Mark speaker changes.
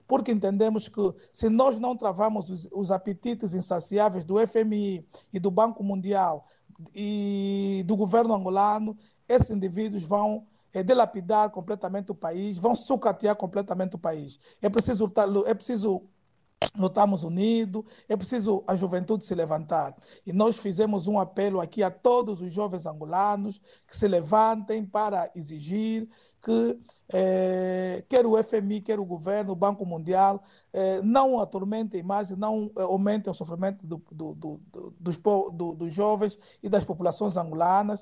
Speaker 1: porque entendemos que se nós não travarmos os apetites insaciáveis do FMI e do Banco Mundial e do governo angolano, esses indivíduos vão dilapidar completamente o país, vão sucatear completamente o país. É preciso lutarmos unidos, é preciso a juventude se levantar. E nós fizemos um apelo aqui a todos os jovens angolanos que se levantem para exigir que quer o FMI, quer o governo, o Banco Mundial, não atormentem mais e não aumentem o sofrimento dos jovens e das populações angolanas,